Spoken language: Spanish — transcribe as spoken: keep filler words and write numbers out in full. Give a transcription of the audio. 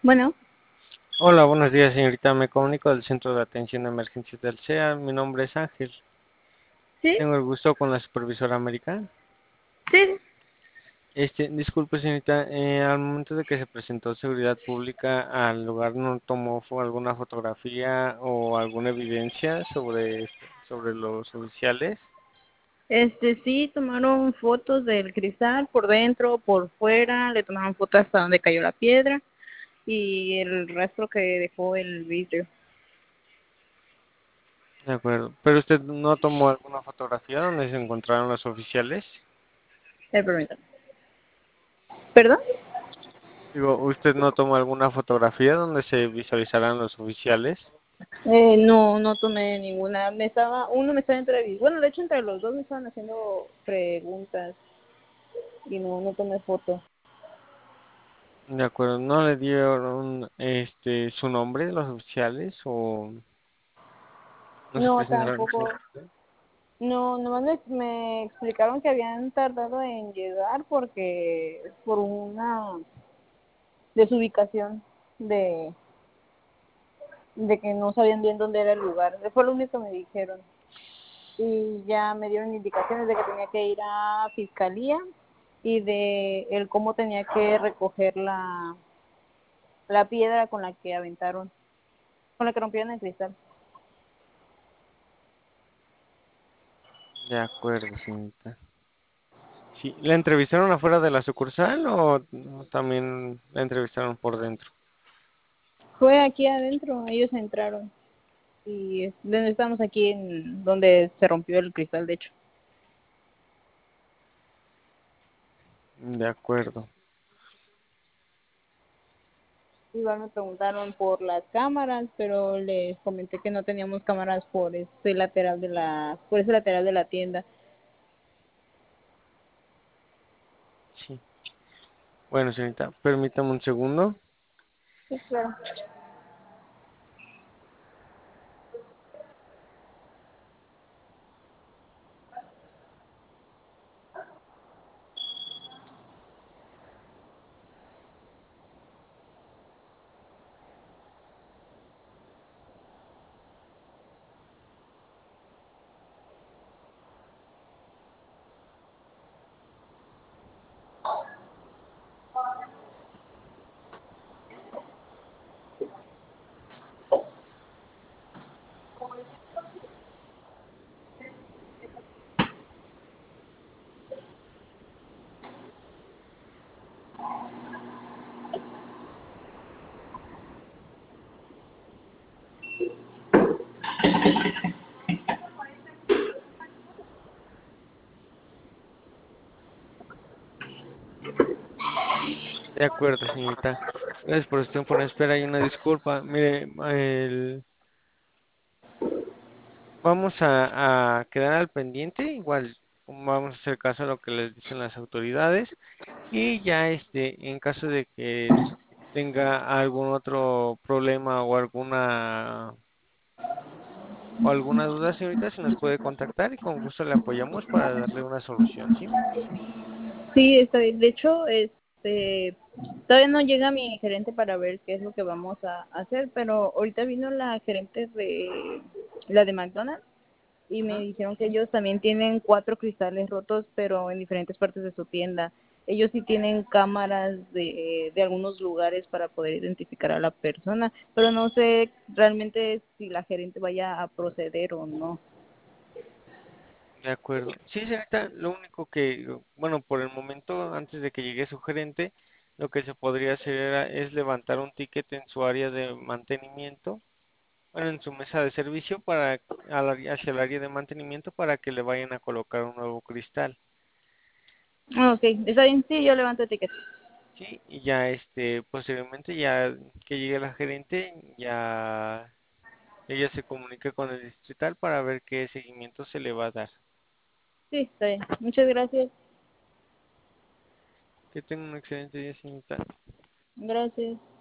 Bueno, Hola, buenos días, señorita. Me comunico del Centro de Atención de Emergencias del C E A. Mi nombre es Ángel. sí, Tengo el gusto con la supervisora americana. sí, Este, disculpe, señorita, eh, al momento de que se presentó seguridad pública al lugar, ¿no tomó fo- alguna fotografía o alguna evidencia sobre este- sobre los oficiales? este sí, tomaron fotos del cristal por dentro, por fuera, le tomaron fotos hasta donde cayó la piedra y el rastro que dejó el vidrio. De acuerdo. ¿Pero usted no tomó alguna fotografía donde se encontraron los oficiales? Eh, permítame. ¿Perdón? Digo, ¿usted no tomó alguna fotografía donde se visualizaran los oficiales? Eh, no, no tomé ninguna. Me estaba, uno me estaba entrevistando. Bueno, de hecho entre los dos me estaban haciendo preguntas y no, no tomé foto. De acuerdo, ¿no le dieron este su nombre los oficiales o no se No, presentaron tampoco. con usted? No, nomás me, me explicaron que habían tardado en llegar porque por una desubicación de, de que no sabían bien dónde era el lugar. Fue lo único que me dijeron. Y ya me dieron indicaciones de que tenía que ir a fiscalía y de el cómo tenía que recoger la, la piedra con la que aventaron, con la que rompieron el cristal. De acuerdo, señorita. Sí, ¿la entrevistaron afuera de la sucursal o no, también la entrevistaron por dentro? Fue aquí adentro, ellos entraron y estamos aquí en donde se rompió el cristal, de hecho. De acuerdo. Igual me preguntaron por las cámaras, pero les comenté que no teníamos cámaras por ese lateral de la, por ese lateral de la tienda. Sí. Bueno, señorita, permítame un segundo. Sí, claro. De acuerdo, señorita. Gracias por su tiempo en espera y una disculpa. Mire, el- vamos a, a quedar al pendiente. Igual vamos a hacer caso a lo que les dicen las autoridades. Y ya este, en caso de que tenga algún otro problema o alguna o alguna duda, señorita, se nos puede contactar y con gusto le apoyamos para darle una solución, ¿sí? Sí, está bien. De hecho, este, todavía no llega mi gerente para ver qué es lo que vamos a hacer, pero ahorita vino la gerente de la de McDonald's y me Ujú. dijeron que ellos también tienen cuatro cristales rotos, pero en diferentes partes de su tienda. Ellos sí tienen cámaras de, de algunos lugares para poder identificar a la persona, pero no sé realmente si la gerente vaya a proceder o no. De acuerdo. Sí, señorita, lo único que, bueno, por el momento, antes de que llegue su gerente, lo que se podría hacer era- es levantar un ticket en su área de mantenimiento, bueno, en su mesa de servicio para al área- hacia el área de mantenimiento para que le vayan a colocar un nuevo cristal. Ah, ok, está bien, sí, yo levanto el ticket. Sí, y ya este, posteriormente, ya que llegue la gerente, ya ella se comunica con el distrital para ver qué seguimiento se le va a dar. Sí, está bien. Muchas gracias. Que tenga un excelente día, señorita. Gracias.